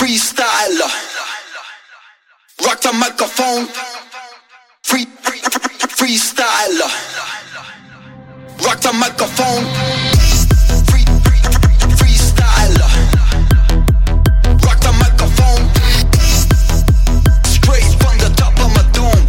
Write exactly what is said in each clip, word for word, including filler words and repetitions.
freestyle. Rock the microphone. Free, free, free freestyle. Rock the microphone. Free, free, free freestyle. Rock the microphone. Straight from the top of my dome.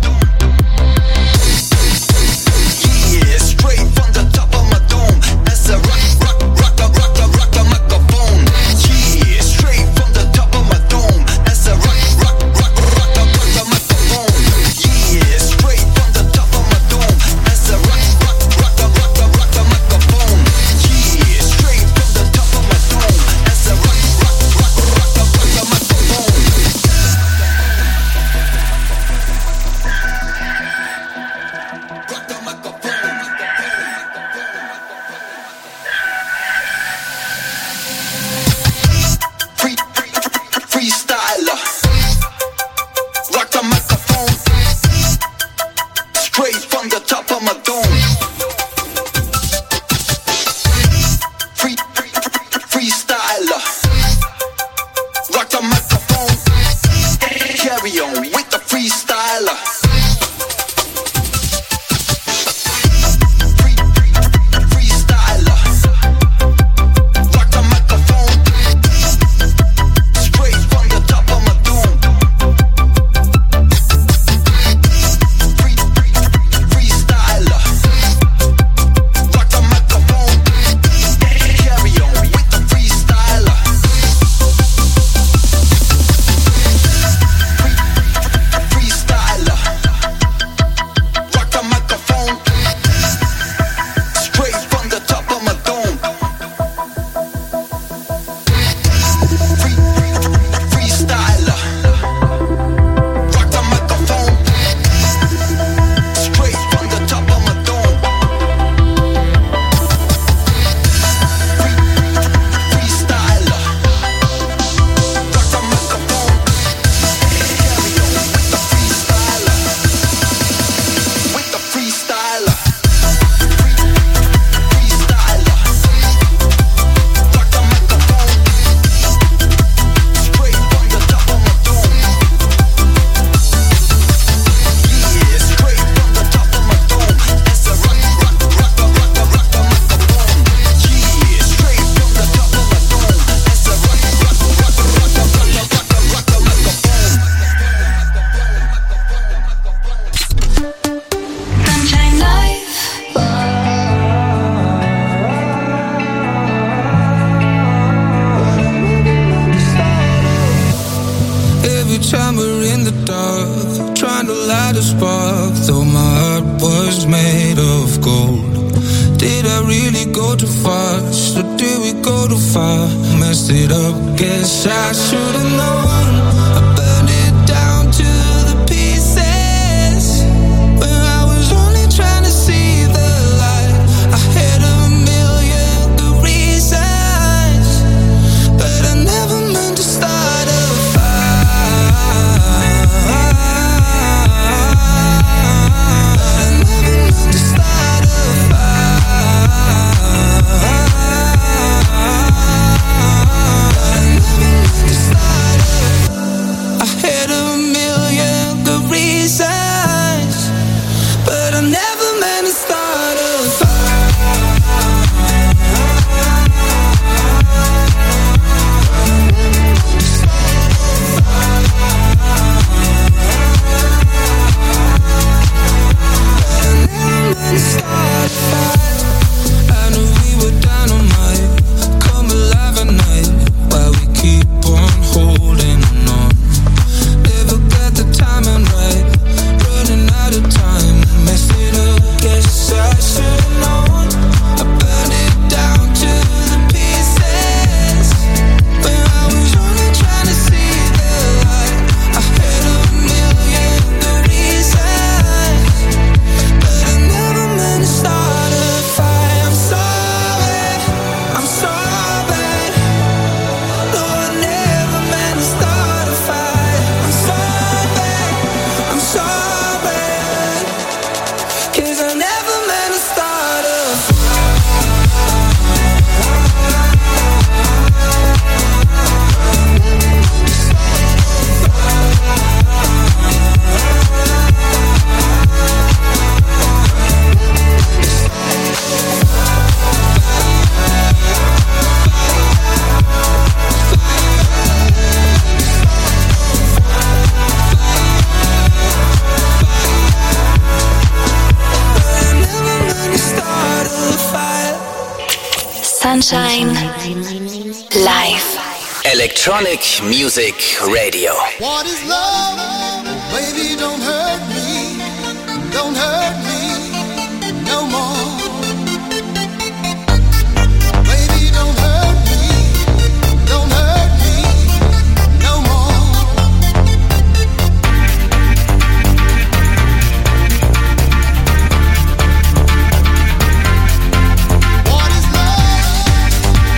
Yeah, straight from the top of my dome. As a rock, rock, rock, rock, rock, rock the microphone. Yeah, straight from the top of my dome. As a rock, rock, rock, rock, rock, rock the microphone. Yeah, straight from the top of my dome. As a rock, rock, rock, rock, rock, rock the microphone. Yeah, straight from the top of my dome. As a rock, rock, rock, rock, rock, rock the microphone. Rock the microphone. Free, free, free, freestyle. Rock the microphone. Straight from the top of my dome. Free, free, free, freestyle. Rock the microphone. Carry on with the freestyle. Free, free, free, freestyle. Rock the microphone. Straight from the top of my dome. Free, free, free, freestyle. Rock the microphone. Carry on with the freestyle. Free, free, freestyle. Rock the microphone. Straight from the top of my dome. Free, free, free, freestyle. Rock the microphone. Straight from the top of my dome. Free, free, freestyle. Rock the microphone. Carry on with the freestyle. With the freestyle. Free, freestyle. Rock the microphone. Straight from the top of my dome. Yeah, straight from the top of my dome. As a rock, rock, rock, rock, rock, rock the microphone. Yeah, straight from the top of my dome. As a rock, rock, rock, rock, rock, rock, rock, rock the microphone. Sunshine Live. Every time we're in the dark, trying to light a spark, though my heart was made of gold. Did I really go too fast, or did we go too far? Messed it up, guess I should've known. I burned it down to the pieces when I was only trying to see the light. I had a million good reasons, but I never meant to start a fire. But I never meant to start a fire. But I never meant to start a Sunshine Live. Electronic Music Radio. What is love? Baby, don't hurt me. Don't hurt me no more. Baby, don't hurt me. Don't hurt me no more. What is love?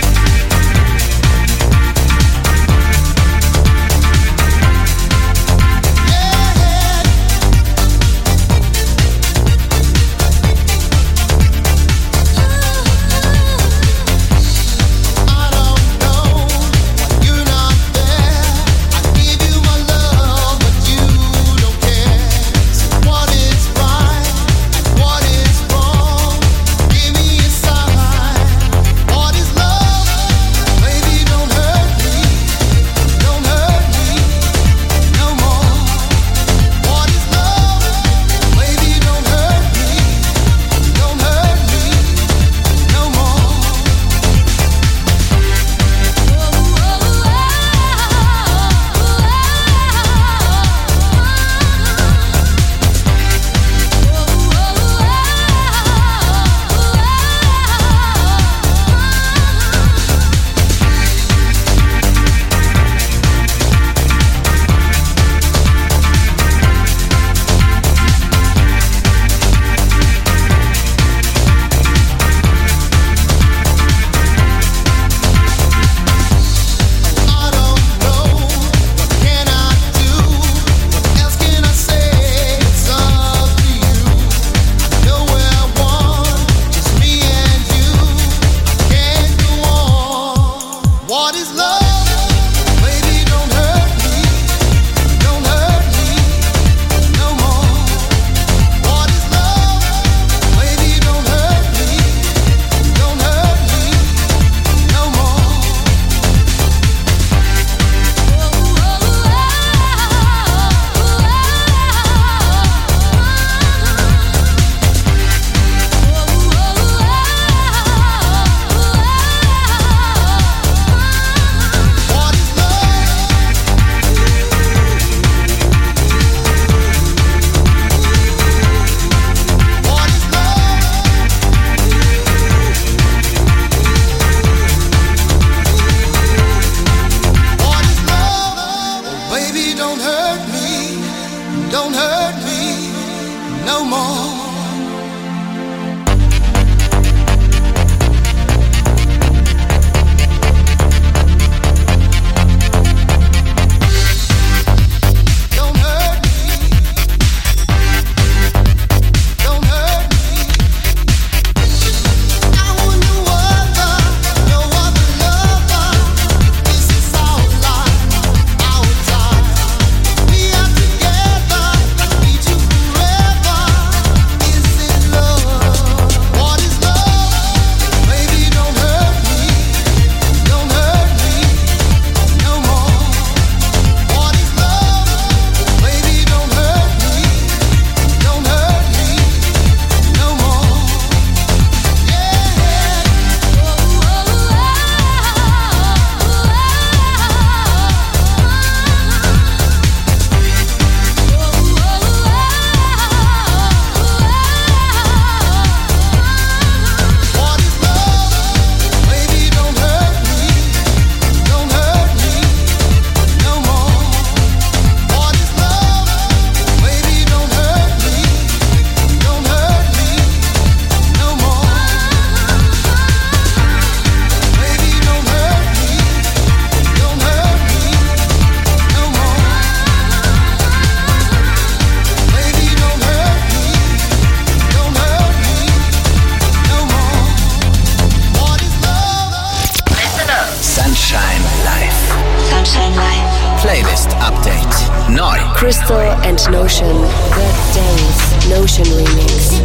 Crystal and Notion, The Days, Notion Remix.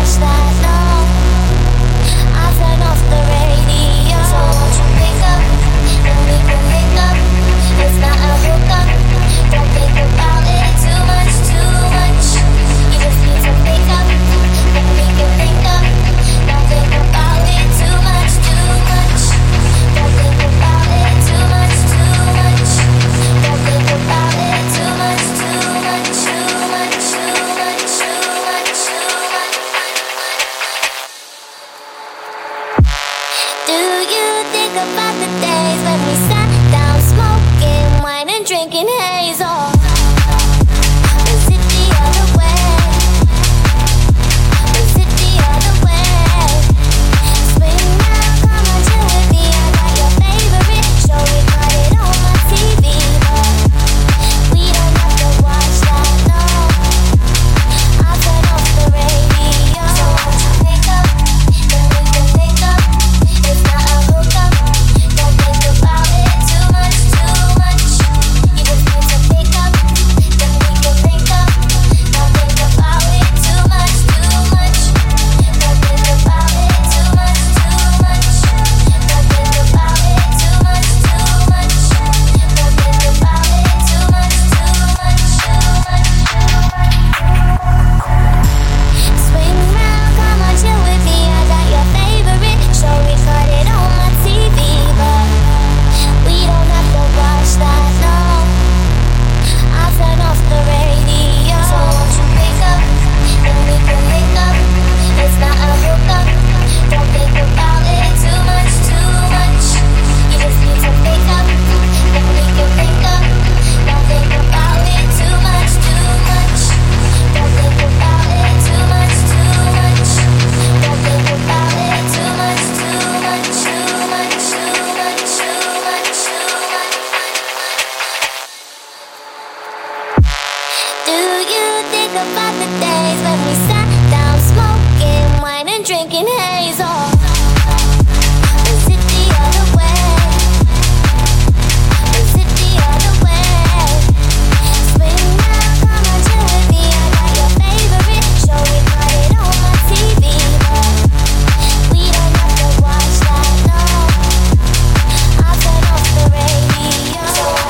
I'll turn off the radio. So won't you pick up about the days when we sat down smoking wine and drinking haze. Oh, was it the other way? Was it the other way? Spring now, come on, chill with me. I got your favorite show, we got it on my T V, but we don't have to watch that, no. I'll turn off the radio.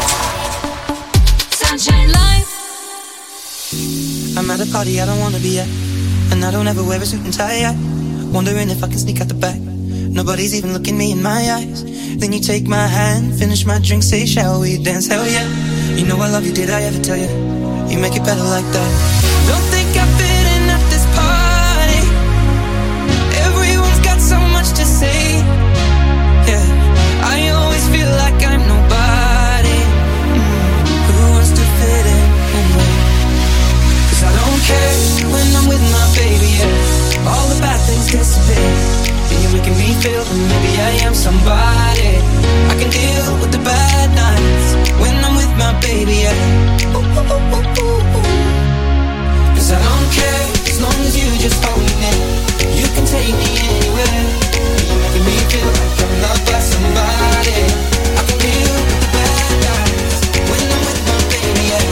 Sunshine Life. I'm at a party I don't wanna be at, and I don't ever wear a suit and tie yet. Wondering if I can sneak out the back. Nobody's even looking me in my eyes. Then you take my hand, finish my drink, say shall we dance? Hell yeah. You know I love you, did I ever tell you? You make it better like that. Don't think I fit in at this party. Everyone's got so much to say. Yeah, I always feel like I'm nobody. Mm, who wants to fit in anyway? I don't care when I'm with my baby, yeah. All the bad things disappear. You're making me feel that maybe I am somebody. I can deal with the bad nights when I'm with my baby, yeah. Ooh, ooh, ooh, ooh, ooh. Cause I don't care as long as you just hold me. You can take me anywhere. You're making me feel like I'm loved by somebody. I can deal with the bad nights when I'm with my baby, yeah.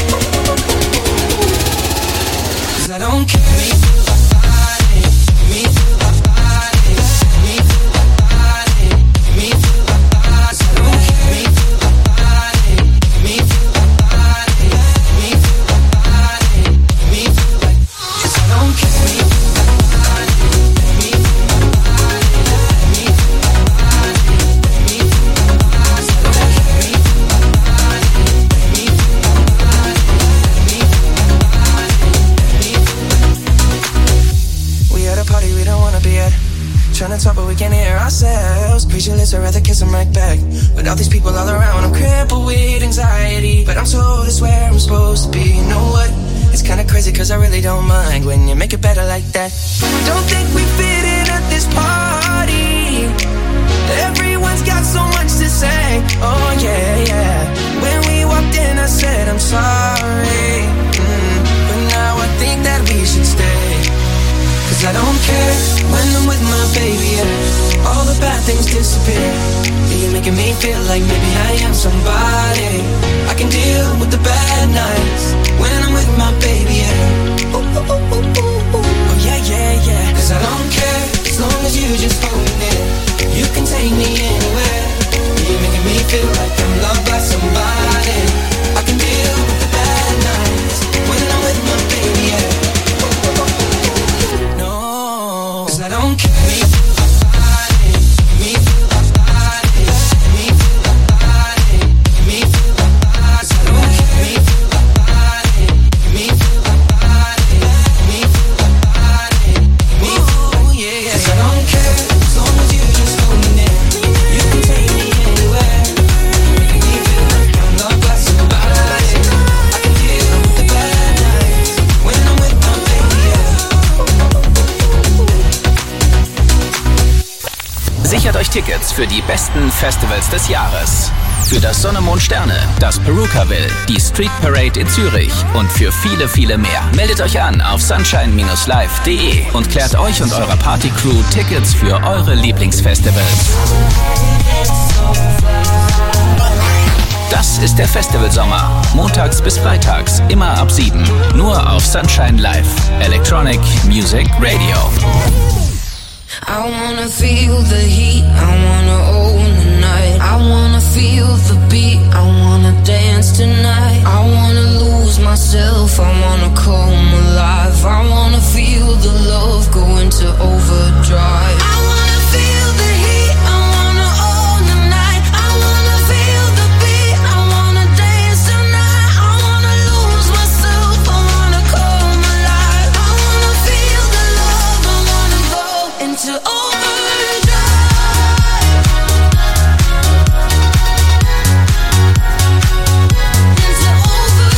I don't care. Me feel my body. Me feel my body. Me feel my body. Me feel my body. I don't care. Me feel my body. Me feel my body. Me feel my body. Me feel like. 'Cause I don't care. Me feel my body. Me feel my body. Me feel my body. Me feel my body. I don't care. Me feel my body. Me feel my body. Me feel my body. We at a party we don't wanna be at. Trying to talk but we can't hear ourselves. Speechless, I'd rather kiss them right back. But all these people all around, I'm crippled with anxiety. But I'm told it's where I'm supposed to be. You know what? It's kinda crazy cause I really don't mind when you make it better like that. Don't think we fit in at this party. Everyone's got so much to say. Oh yeah, yeah. When we walked in I said I'm sorry, mm, but now I think that we should stay. Cause I don't care when I'm with my baby, yeah. All the bad things disappear. You're making me feel like maybe I am somebody. I can deal with the bad nights when I'm with my baby, yeah. Ooh, ooh, ooh, ooh, ooh, ooh. Oh yeah, yeah, yeah. Cause I don't care as long as you just hold me. You can take me anywhere. You're making me feel like I'm loved by somebody. I can deal with the bad nights when I'm with my baby, yeah. I don't care. Me feel my body. Me feel my body. Me feel my body. Me feel my body. I don't care. Me feel my body. Me feel my body. Me feel my body. Me feel my body. Yeah, yeah. 'Cause I don't care as long as you just hold me near. You can take me anywhere. Make me feel like I'm loved by somebody. I can deal with the bad nights when I'm with my baby, yeah. Sichert euch Tickets für die besten Festivals des Jahres. Für das Sonne, Mond, Sterne, das Perukaville, die Street Parade in Zürich und für viele, viele mehr. Meldet euch an auf sunshine Bindestrich live Punkt de und klärt euch und eurer Partycrew Tickets für eure Lieblingsfestivals. Das ist der Festivalsommer. Montags bis freitags, immer ab sieben. Nur auf Sunshine Live. Electronic Music Radio. I wanna feel the heat, I wanna own the night. I wanna feel the beat, I wanna dance tonight. I wanna lose myself, I wanna come alive. I wanna feel the love go into overdrive. I wanna feel the heat, I wanna own the night. I wanna feel the beat, I wanna dance tonight. I wanna lose myself, I wanna come alive. I wanna feel the love, I wanna go into overdrive. Into overdrive.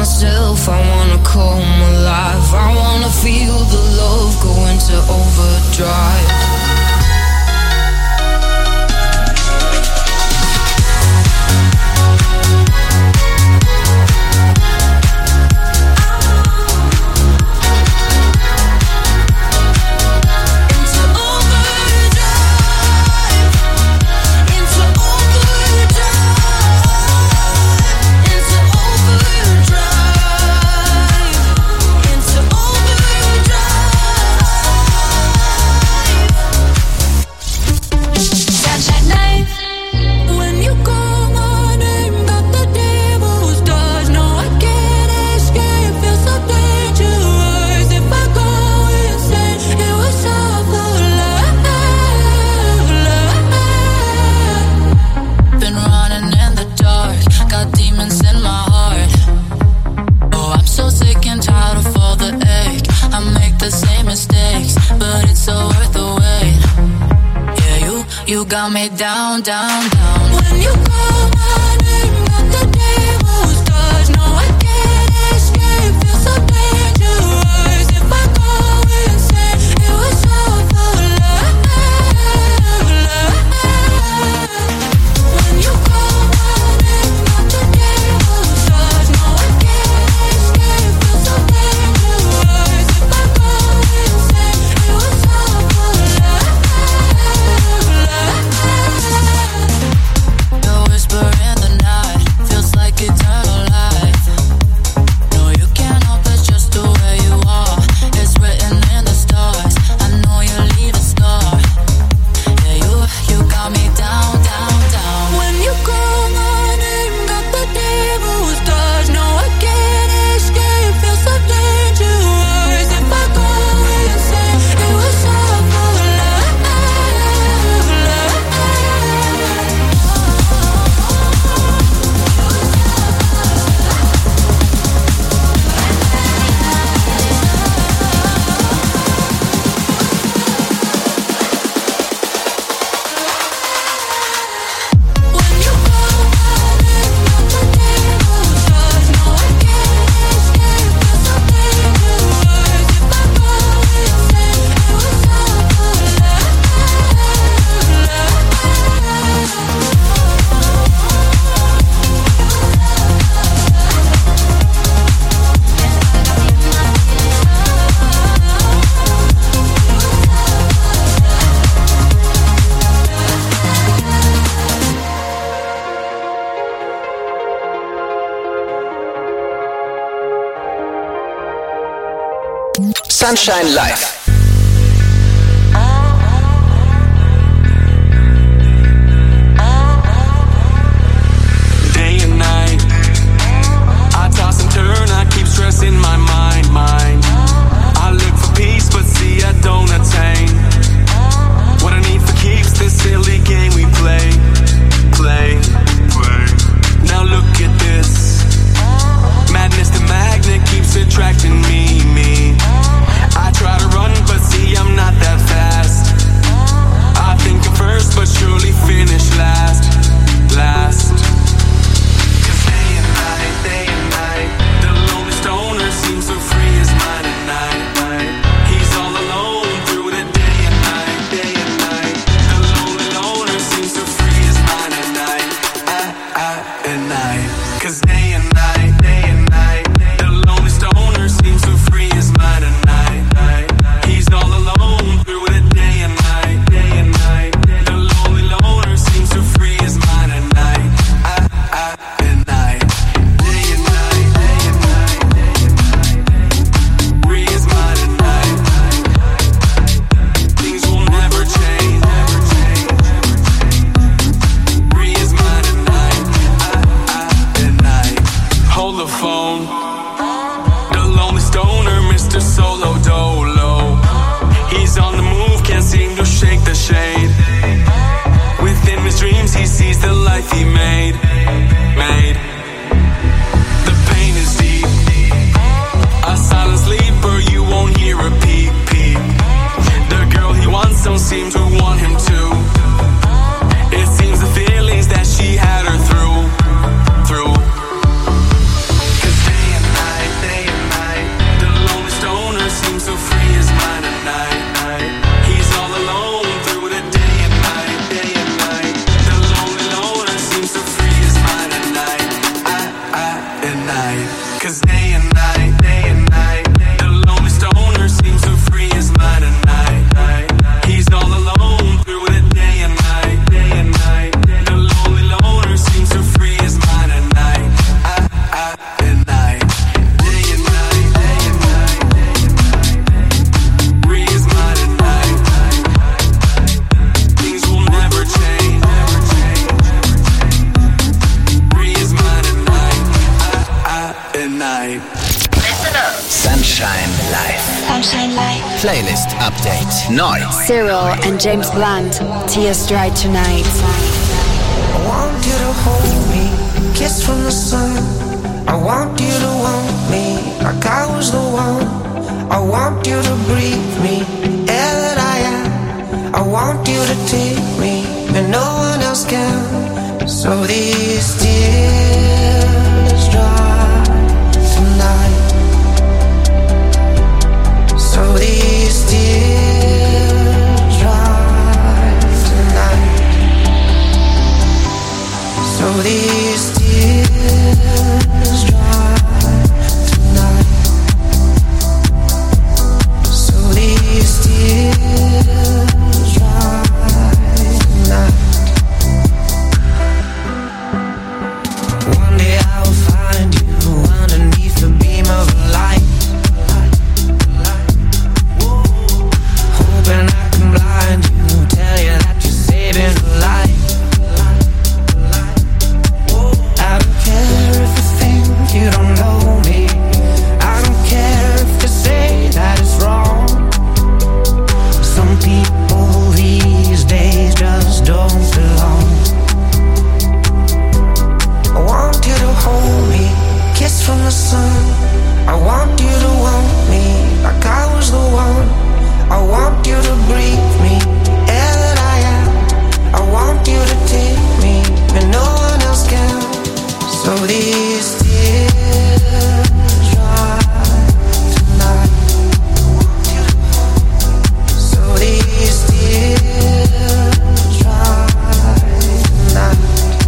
myself, I wanna come alive. I wanna feel the love go into overdrive. You got me down, down, down. When you call my name, got the devil's touch. No, I can't escape, feel so dangerous. If I go insane, it was all for love, love. When you call my name, got the devil's touch. No, I can't escape, feel so dangerous. If I go insane, it was all for love. The whisper in the night feels like eternal life. No, you can't help it, just the way you are. It's written in the stars. I know you leave a scar. Yeah, you, you got me down, down, down. When you call my name, got the devil's touch. No, I can't escape, feel so dangerous. If I go insane, it was all for love, love. Sunshine Live. Day and night, I toss and turn, I keep stressing my mind, mind. I look for peace, but see I don't attain. What I need for keeps this silly game we play, play, play. Now look at this, madness the magnet keeps attracting me, me. I try to run, but see I'm not that fast. I think I'm first, but surely finish last, last. Cause day and night, day and night, the lonely stoner seems so free as mine at night, night. He's all alone through the day and night, day and night. The lonely loner seems so free as mine at night, I, I, at night. Cause day and night, day and night, the lonely stoner seems so free as mine at night. He's all alone through the day and night, day and night. The lonely loner seems so free as mine at night, I, I, at night. Day and night, day and night, day and night. Free as mine at night. Things will never change, never change, never change. Free as mine at night, I, I, at night. Hold the phone. The lonely stoner, Mister Solo Dolo. He's on the move, can't seem to shake the shade. Within his dreams, he sees the life he made, made. The pain is deep. A silent sleeper, you won't hear a peep, peep. The girl he wants don't seem to want him to. It seems the feelings that she had her through, through. Cause day night. Cause day and night, day and night, the lonely stoner seems to free his mind at night. He's all alone through the day and night, day and night. The lonely loner seems to free his mind at night. I, I, at night. Day and night, day and night, day and night. Free his mind at night. Things will never change, never change, never change. Free his mind at night. I, I, at night. Listen up. Sunshine Live. Sunshine Live. Playlist Update. Neu. Cyril and James Blunt, Tears Dry Tonight. I want you to hold me, kiss from the sun. I want you to want me like I was the one. I want you to breathe me, air that I am. I want you to take me when no one else can. So these tears dry tonight. So these tears dry tonight. So these tears dry tonight. So these tears dry tonight. One day I'll find you underneath the beam of a light. Hoping I can blind you, tell you that you're saving a life. I don't care if you think you don't know me. I don't care if you say that it's wrong. Some people these days just don't belong. I want you to hold me, kiss from the sun. I want you to want me like I was the one. I want you to breathe me, air that I am. I want you to take me when no one else can. So these tears dry tonight. So these tears dry tonight.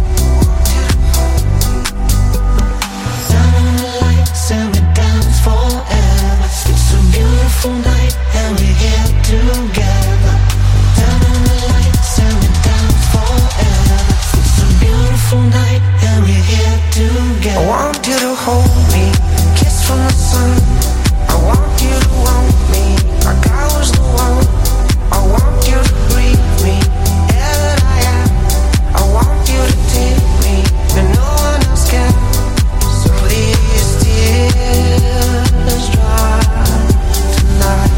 Down on the lights and we dance forever. It's a beautiful night and we're here together. Down on the lights and we dance forever. It's a beautiful night and we're here together. I want you to hold me, kiss from the sun. I want you to want me like I was the one. I want you to breathe me, air that I am. I want you to take me when no one else can. So these tears dry tonight.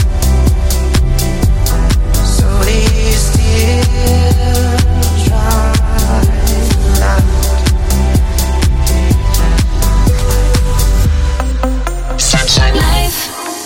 So these tears dry tonight. Sunshine Live.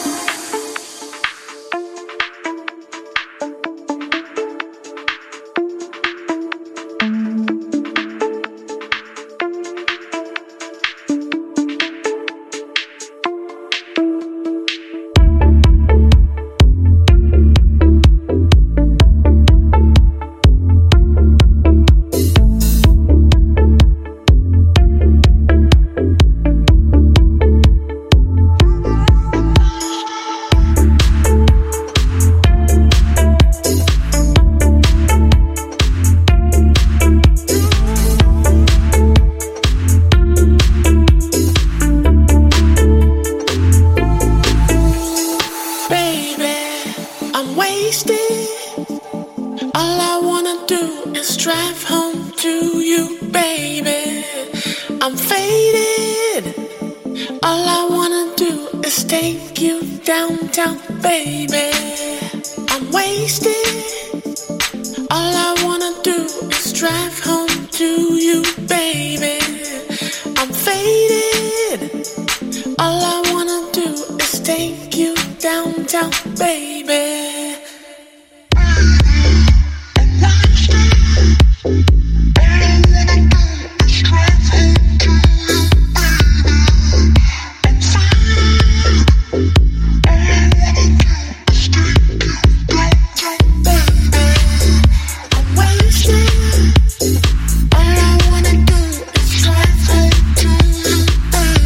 Baby, I'm wasted. All I wanna do is drive home to you, baby. I'm faded. All I wanna do is take you downtown, baby. I'm wasted. All I wanna do is drive home to you, baby. I'm faded. All I wanna do is take you downtown, baby. All I wanna do is drive home to you, baby.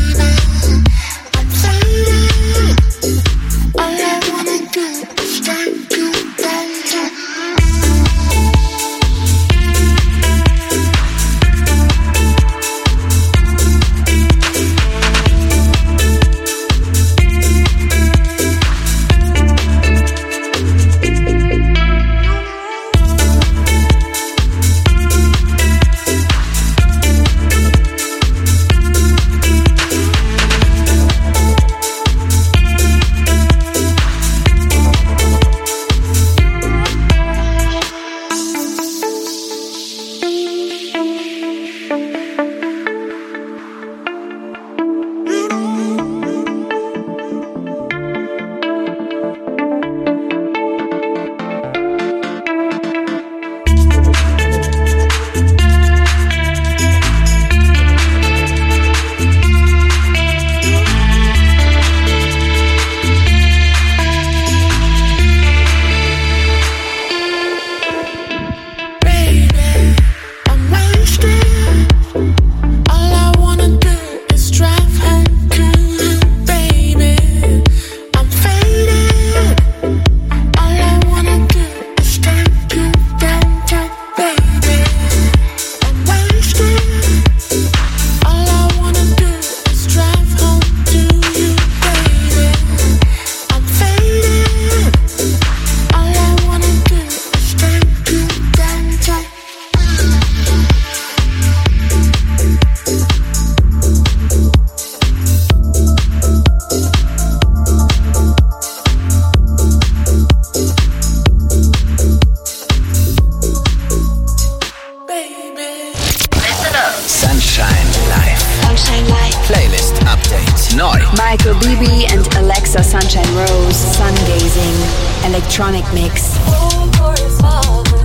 Neu. Michael Bibi and Alexa Sunshine Rose, Sungazing, electronic mix. Oh, for his father.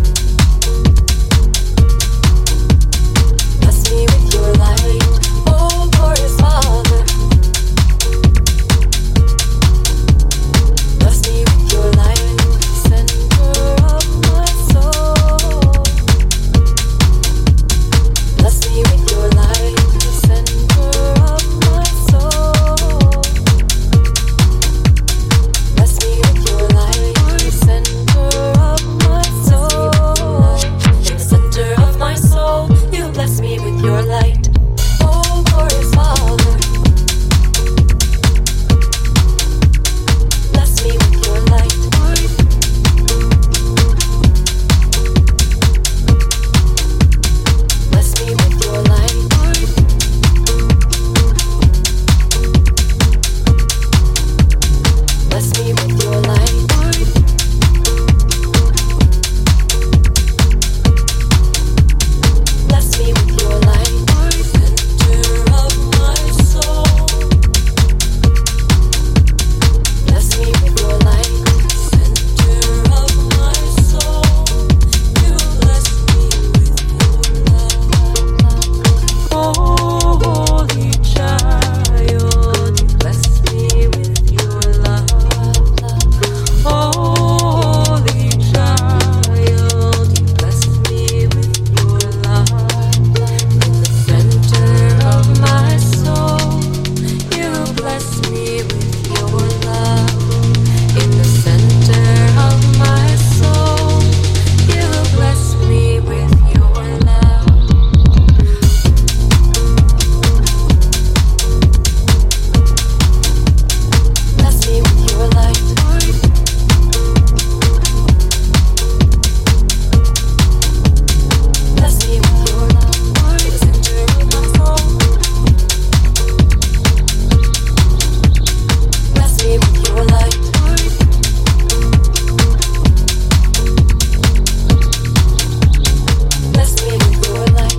Bless me with your light. Oh, for his father. Bless me with your light. Center of my soul. Bless me with your light. Center of my soul. Bless me with your light. Center of my soul. In the center of my soul, you bless me with your light. Oh, glorious Father. Bless me with your light. Bless me with your light. Bless me with your light. Bless me with your light. Center of my soul. Bless me with your light. Center of my soul. You bless me with your love. Oh, holy child, you bless me with your love. Oh, holy child, you bless me with your love. In the center of my soul, you bless me with your love. In the center of my soul, you bless me with your love. Bless me with your light. Bless me with your love. In the center of my soul. Bless me with your light. Bless me with your light.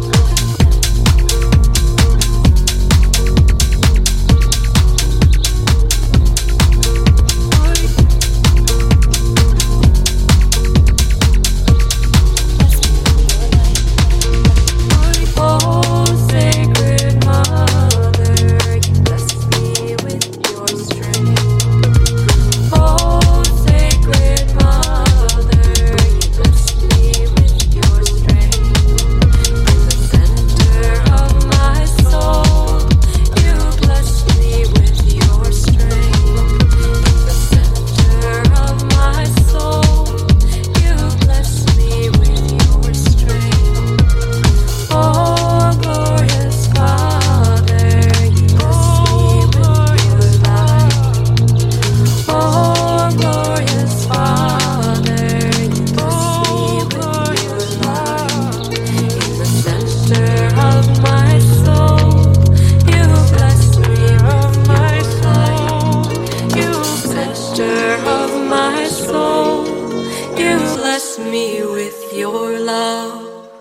Oh, sacred mother, you bless me with your strength. Oh, sacred mother, you bless me with your strength. In the center of my soul, you bless me with your strength. In the center of my soul, you bless me with your strength. Oh, glorious Father, you bless me with your light. Oh, glorious Father, you bless me with your light. In the center of my soul, you bless me with my soul. You center of my soul, you bless me with your love.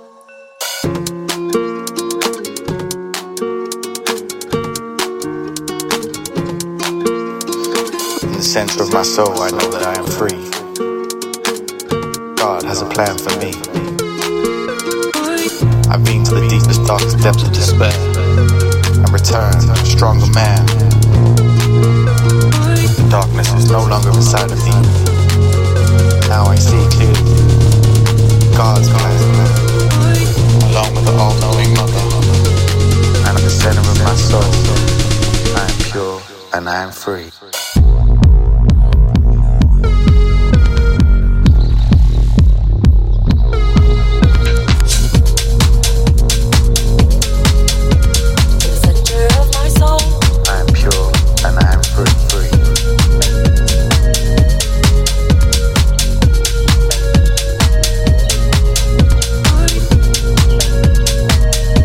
In the center of my soul, I know that I am free. God has a plan for me. I've been to the deepest, darkest depths of despair and returned a stronger man. The darkness is no longer inside of me. Now I see clearly God's plan, along with the all-knowing mother. And at the center of my soul, I am pure and I am free. Center of my soul. I am pure and I am free, free.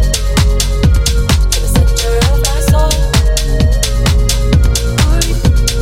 In the center of my soul.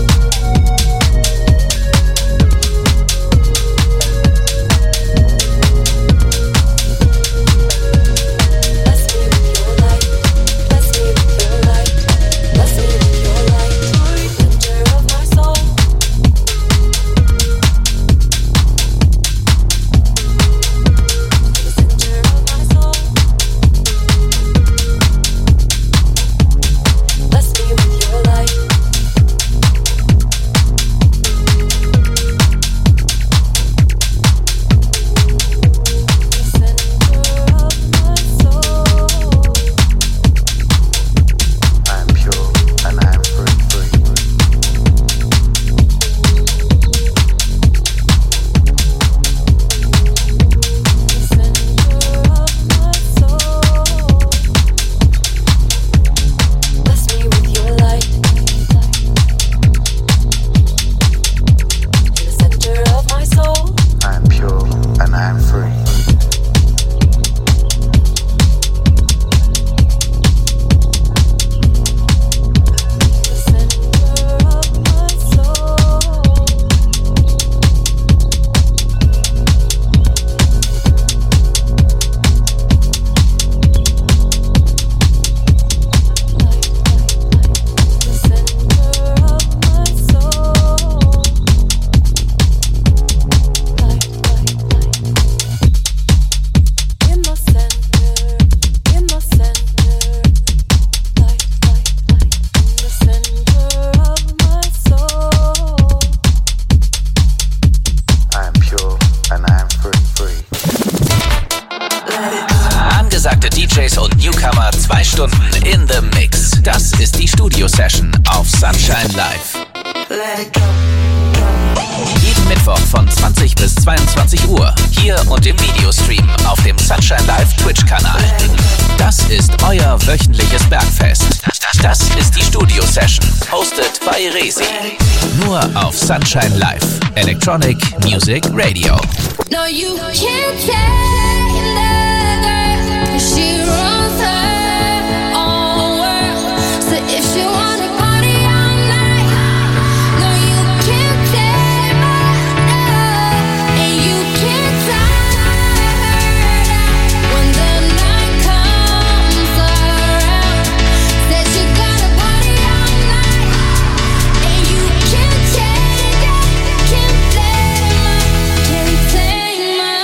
zweiundzwanzig Uhr. Hier und im Videostream auf dem Sunshine Live Twitch-Kanal. Das ist euer wöchentliches Bergfest. Das ist die Studio-Session, hosted by Resi. Nur auf Sunshine Live, Electronic Music Radio. No, you can't take the girl, she runs her own world. So if she wanna party all night, no, you can't take my love, and you can't tie her down when the night comes around. Said she gotta party all night, and you can't take it, can't take my, can't take my.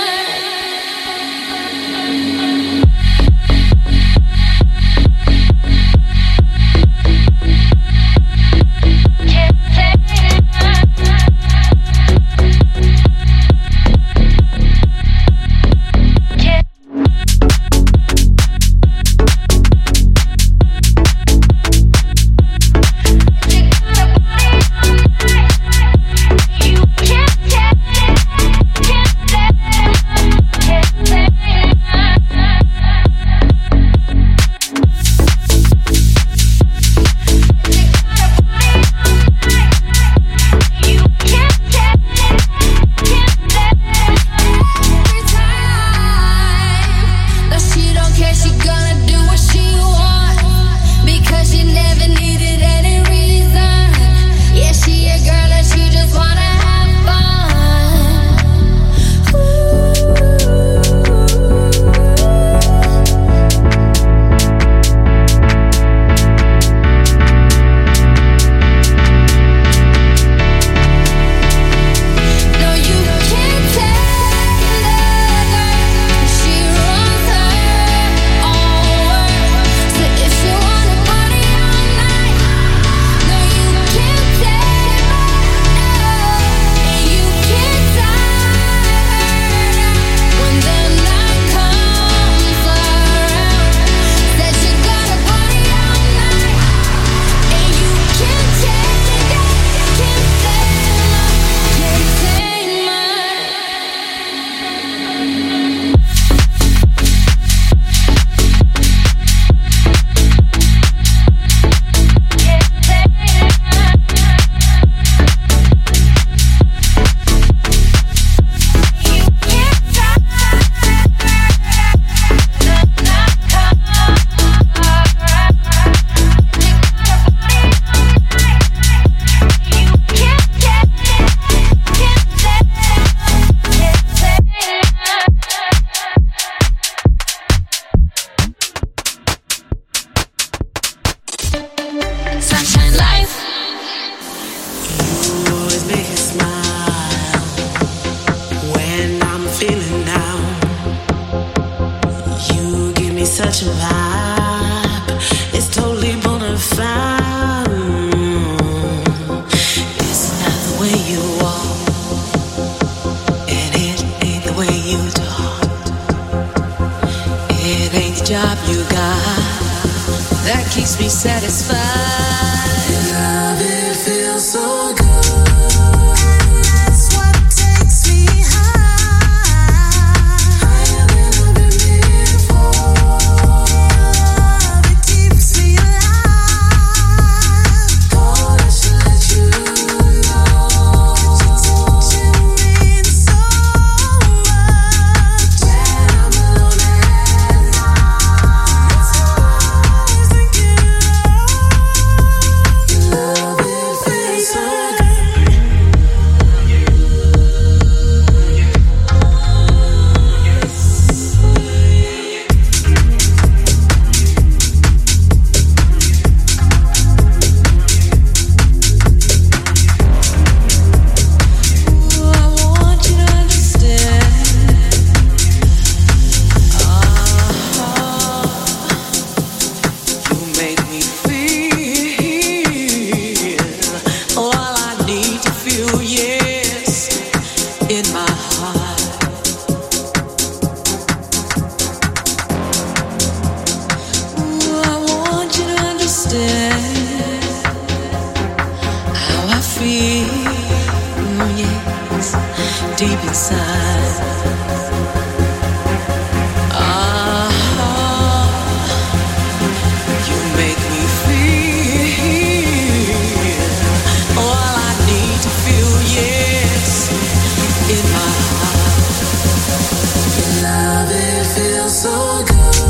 Such a vibe, it's totally bona fide. It's not the way you walk, and it ain't the way you talk. It ain't the job you got that keeps me satisfied. Love, it feels so good. deep inside. Ah, you make me feel all I need to feel, yes, in my heart. Your love, it feels so good.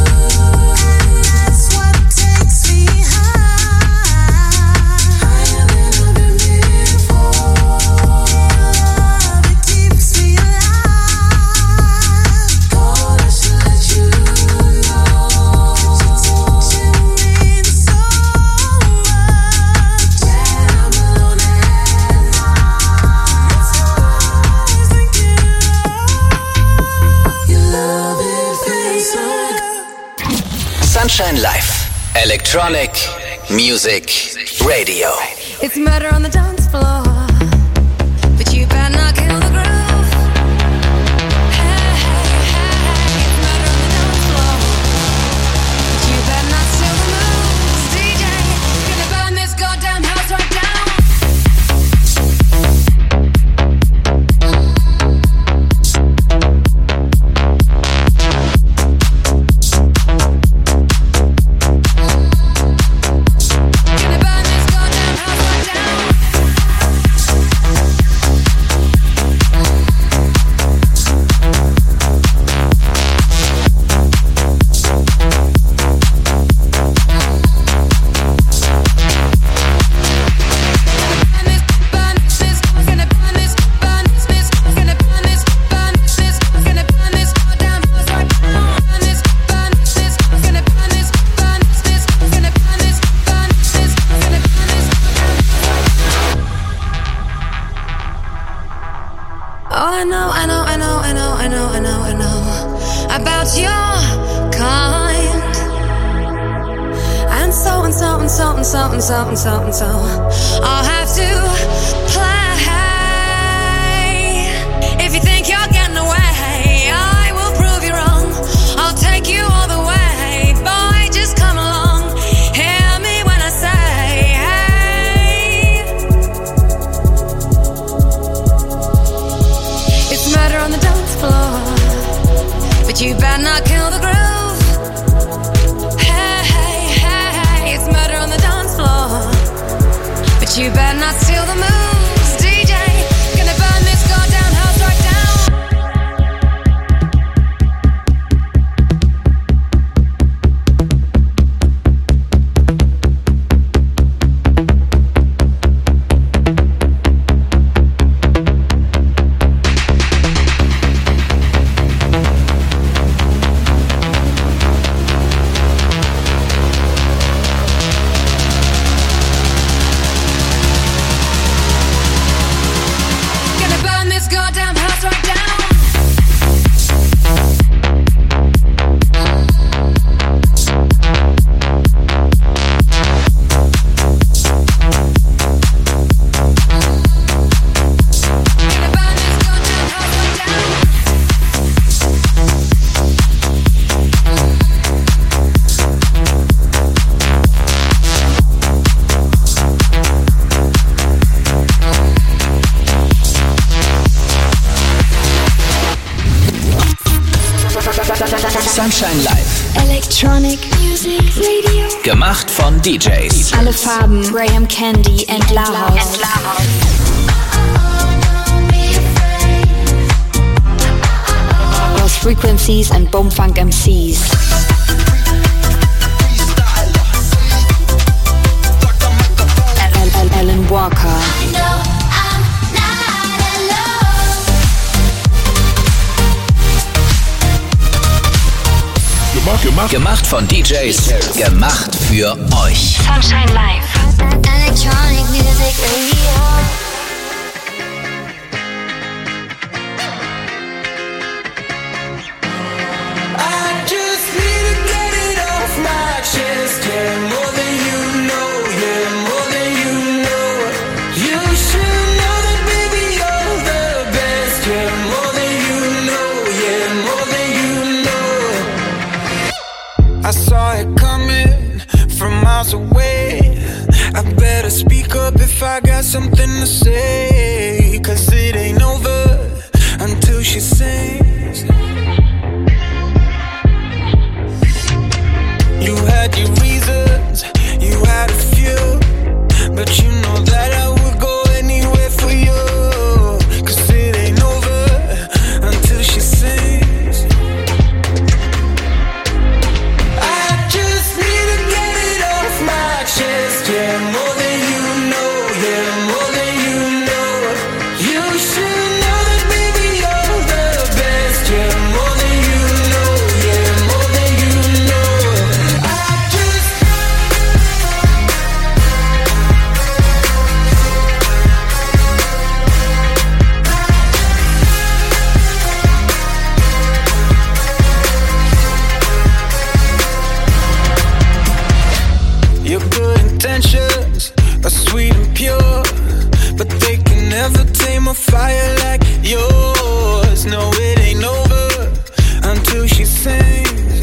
Sunshine Live. Electronic Music Radio. It's murder on the dance floor, but you better not kill the groove. Hey, hey, hey, it's murder on the dance floor, but you better not steal the moves. D J, gonna burn this goddamn house right down. Something, something, something, so I'll have to play. If you think you're getting away, I will prove you wrong. I'll take you all the way, boy, just come along. Hear me when I say, hey. It's murder on the dance floor, but you better not kill the groove. You better not steal the moves, D J. Gonna burn this goddamn house right down. Sunshine Live. Electronic Music Radio. Gemacht von D Js. Alle Farben. Graham Candy and Lahouse. Lost Frequencies and Boomfunk M Cs. Alan Walker. Gemacht, gemacht von D Js, gemacht für euch. Sunshine Live. Electronic Music Radio. I saw it coming from miles away. I better speak up if I got something to say, 'cause it ain't over she sings. You had your reasons, you had a few, but you know that I would go anywhere for you. Cause it ain't over until she sings. I just need to get it off my chest, yeah, more than you know, yeah, more than you know. You should know that baby you're the best, yeah, more than you know, yeah, more than you know. I just Your good intentions are sweet and pure, but they can never tame a fire like yours. No, it ain't over until she sings.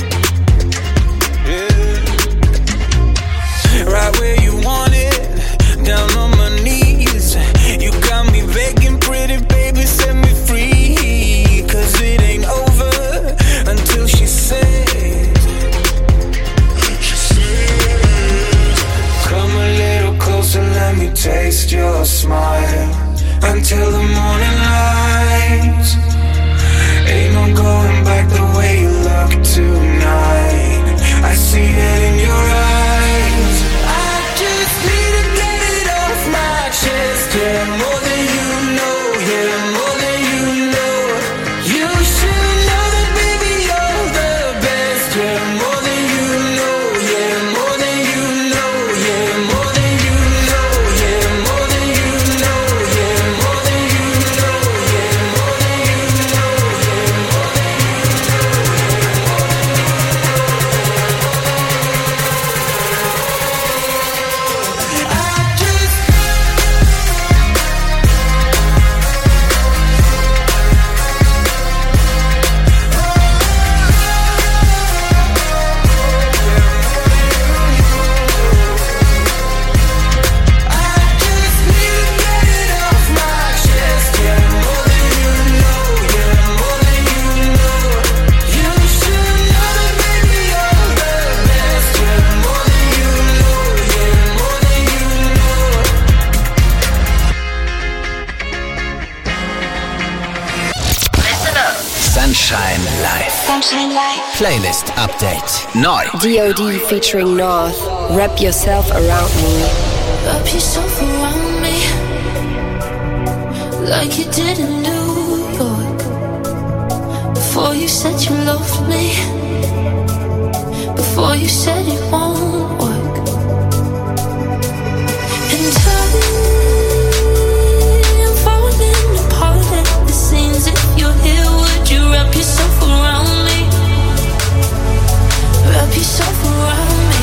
Yeah. Right where you want it, down on my knees. You got me begging, pretty baby, set me free. Cause it ain't over until she sings. Come a little closer, let me taste your smile until the morning light. Ain't no going back the way you look tonight. I see it in your eyes. I just need to get it off my chest, yeah, more than you know, yeah, more than you know. You should know that baby you're the best, yeah, more than you know, yeah, more than you know, yeah, more than you know, yeah, more than you know, yeah, more than you know, yeah, more than you know, yeah, more than I just Sunshine Live. Sunshine Live. Playlist Update. Neu. D O D featuring North. Wrap yourself around me. Wrap yourself around me like you did in New York. Before you said you loved me, before you said it won't work. And I'm falling apart at the seams. If you're here, would you wrap yourself around me? Wrap yourself around me.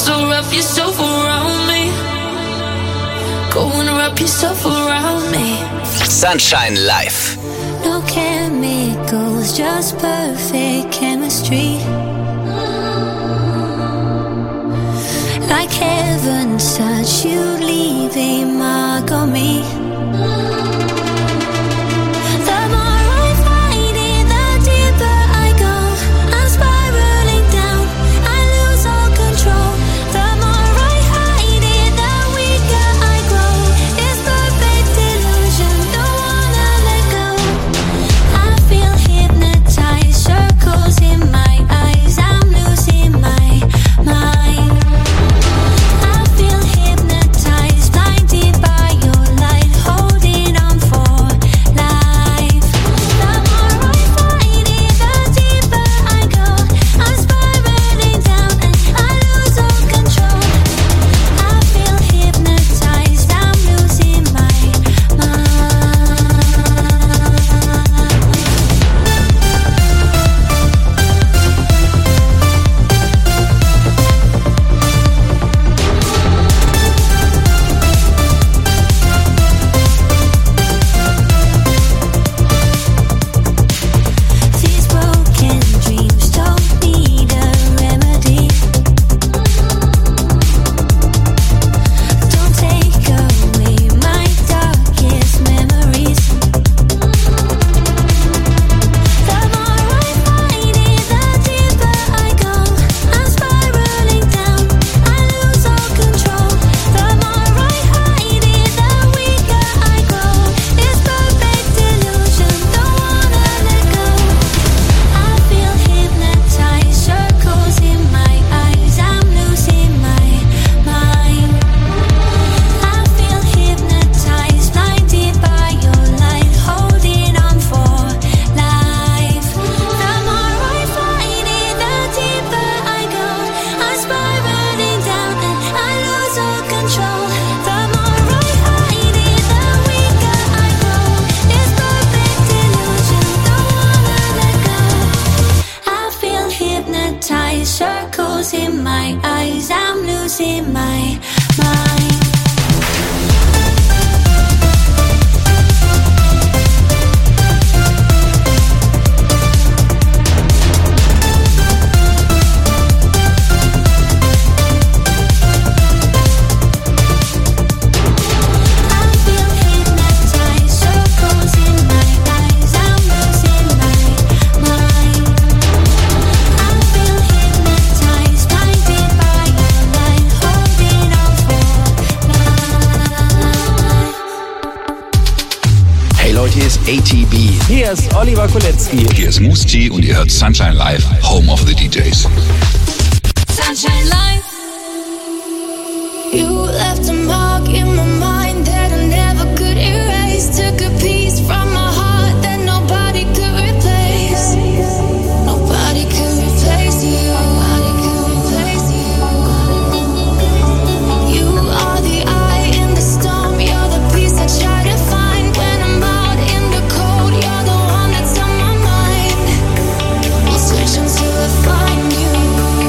so wrap yourself around me. Go and wrap yourself around me. Sunshine Live. No chemicals, just perfect chemistry. Like heaven's touch, you leave a mark on me. The more I fight it, the deeper I go. I'm spiraling down, I lose all control. The more I hide it, the weaker I grow. It's perfect illusion, don't wanna let go. I feel hypnotized, circles in my eyes. I'm losing my mind. I feel hypnotized, blinded by your light, holding on for life. The more I fight it, the deeper I go. I'm spiraling down and I lose all control. I feel hypnotized, I'm losing my mind. These broken dreams don't need a remedy. Don't take away my darkest memories. The more I fight it, the deeper I go. I'm spiraling down, I lose all control. The more I hide it, the weaker I grow. It's perfect illusion, don't wanna let go. I feel hypnotized, circles in my eyes. I'm losing my mind. I feel hypnotized, blinded by your light, holding on for life. The more I fight it, the deeper I go. I'm spiraling down and I lose all control. The more I hide it, the weaker I grow. It's perfect illusion, don't wanna let go. I feel hypnotized, circles in my eyes. I'm losing my mind. I feel hypnotized, circles in my eyes. I'm losing my mind. I feel hypnotized, blinded by your light, holding on for life. Hey Leute, hier ist A T B. Hier ist Oliver Kolecki. Hier ist Moose T und ihr hört Sunshine Live, Home of the D Js. Sunshine Live. You left a mark in my mind that I never could erase. Took a piece from my heart that nobody could replace. Nobody could replace you. Nobody could replace you. You are the eye in the storm. You're the peace I try to find when I'm out in the cold. You're the one that's on my mind. We'll search until I find you.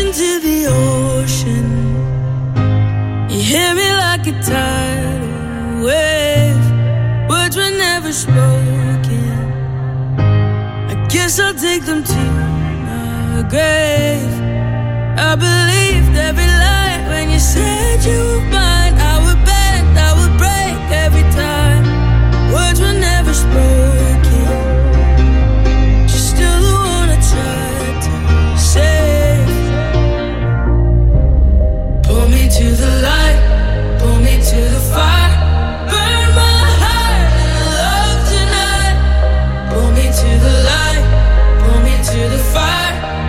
into the ocean. You hear me like a tidal wave. Words were never spoken. I guess I'll take them to my grave. I believed every lie when you said you were mine. I would bend, I would break every time. Words were never spoken. You're still the one I tried to save. Pull me to the light, pull me to the fire. Burn my heart in love tonight. Pull me to the light, pull me to the fire.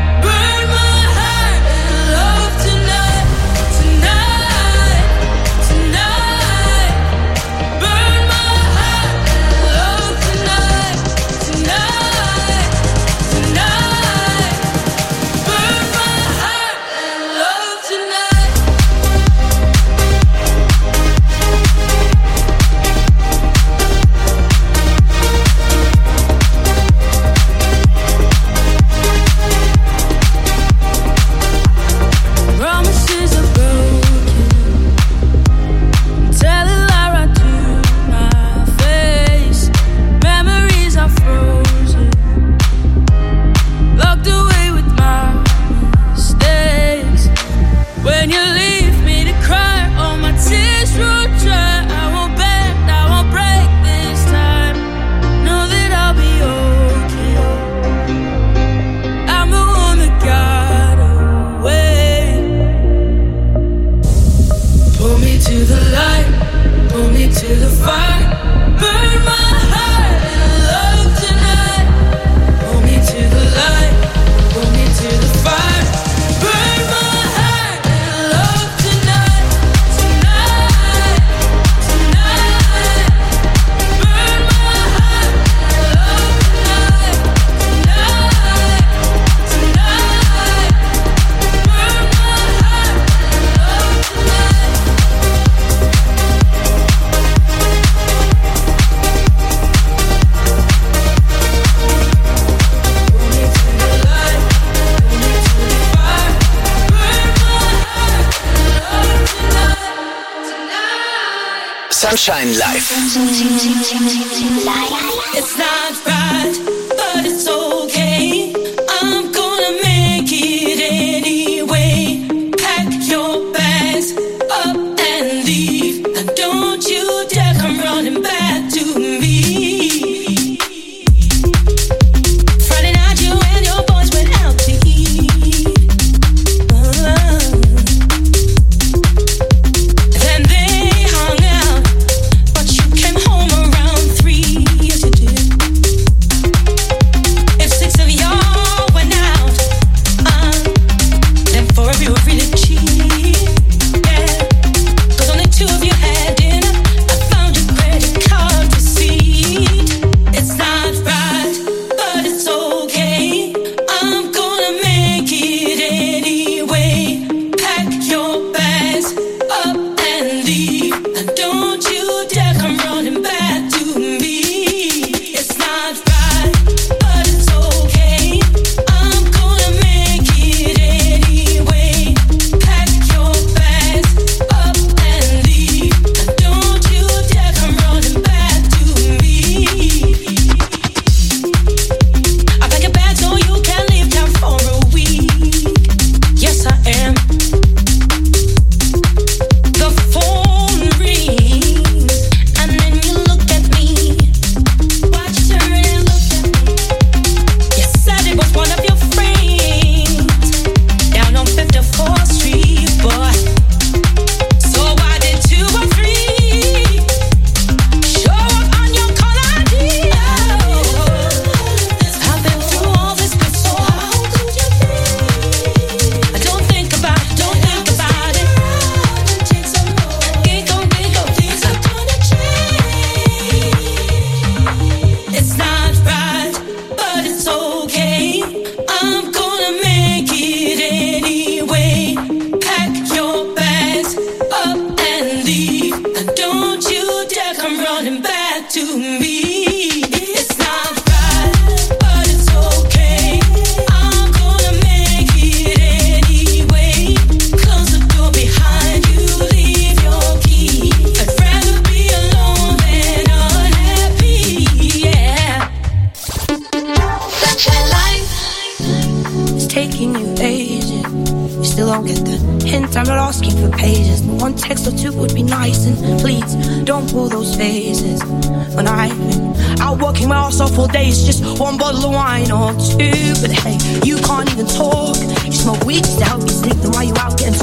Sunshine Live. It's not right, but it's okay. I'm gonna make it anyway. Pack your bags up and leave. And don't you dare come running back to me. Friday night you and your boys went out to eat. uh, Then they hung out. Came home around three, yes you did. don't get the hint. I'm not asking for pages, but one text or two would be nice. And please, don't pull those faces. When I've been out working my ass off all day, it's just one bottle of wine or two. But hey, you can't even talk. You smoke weed just to help you sleep. Then why you out getting